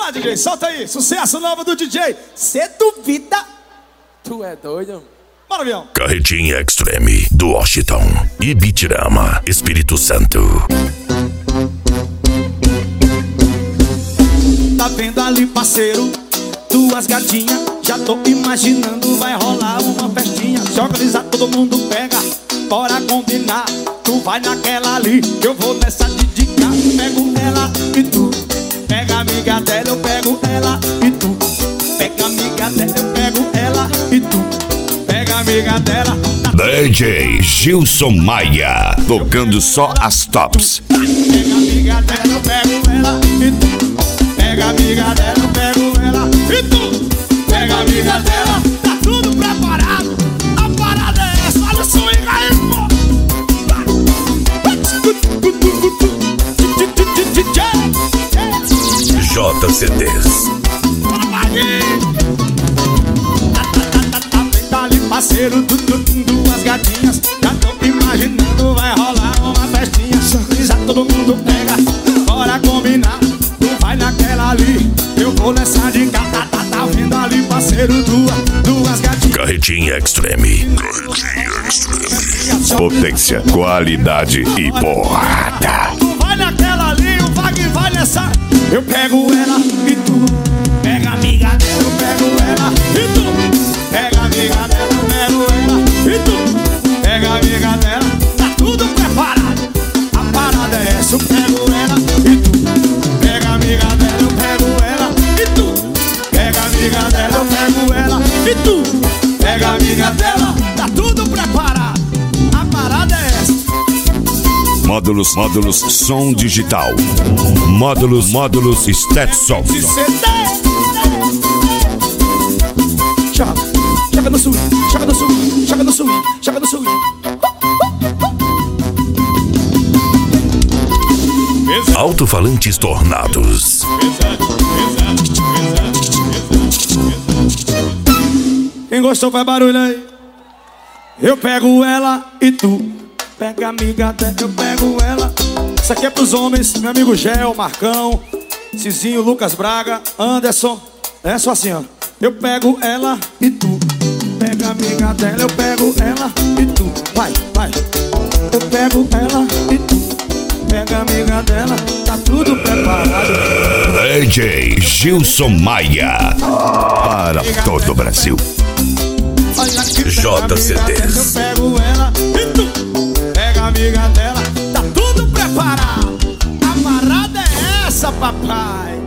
lá, DJ, solta aí. Sucesso novo do DJ. Cê duvida? Tu é doido? Bora, avião. Carretinha Extreme do Washington e Bitirama, Espírito Santo. Tá vendo ali, parceiro? Duas gatinhas. Já tô imaginando, vai rolar uma festinha. Se organizar, todo mundo pega. Bora combinar. Tu vai naquela ali, eu vou nessa de cá. Pego ela e tu pega a amiga dela, eu pego ela e tu pega a amiga dela, eu pego ela e tu pega a amiga dela. DJ Gilson Maia, tocando só as tops. Pega a amiga dela, eu pego ela e tu pega a amiga dela, eu pego ela e tu pega a amiga dela. Tá tudo preparado, a parada é essa. Olha o swing aí, pô. JCDs. Tá ali, parceiro, duas gatinhas. Já tô imaginando, vai rolar uma festinha. Já todo mundo pega, bora combinar. Tu vai naquela ali, eu vou nessa de cá. Tá vendo ali, parceiro, duas gatinhas. Carretinha Extreme. Carretinha Extreme. Potência, qualidade e porrada. Tu vai naquela ali, o Wagner vai nessa. Eu pego ela e tu pega a amiga dela, eu pego ela e tu pega a amiga dela, eu pego ela e tu pega a amiga dela. Tá tudo preparado, a parada é essa. Eu pego ela e tu pega a amiga dela, eu pego ela e tu pega a amiga dela, eu pego ela e tu pega a amiga dela. Tá tudo preparado, a parada é essa. Módulos, som digital. Módulos, Stetson. Joga no swing, joga no swing, joga no swing, joga no swing. Alto-falantes tornados. Quem gostou faz barulho aí. Eu pego ela e tu pega a amiga dela, eu pego ela. Isso aqui é pros homens, meu amigo Gel, Marcão, Cizinho, Lucas Braga, Anderson. É só assim, ó. Eu pego ela e tu pega a amiga dela, eu pego ela e tu vai. Eu pego ela e tu pega a amiga dela. Tá tudo preparado. DJ Gilson Maia, para todo o Brasil. JCDs. Eu pego ela e tu pega a amiga dela. Tá tudo preparado, a parada é essa, papai.